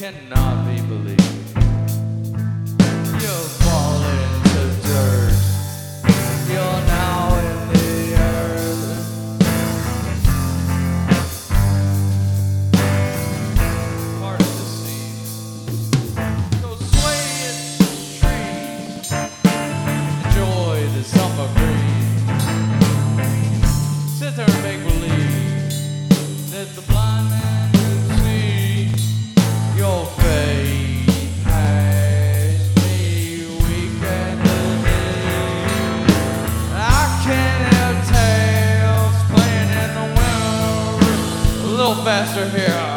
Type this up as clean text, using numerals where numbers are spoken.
cannot be believed. You'll fall into dirt. You're now in the earth. Part of the scene. Go sway in the trees. Enjoy the summer breeze. Sit there and make believe that the blind man can see your fate has me weak and diseased. I can't have tales playing in the winter. A little faster here.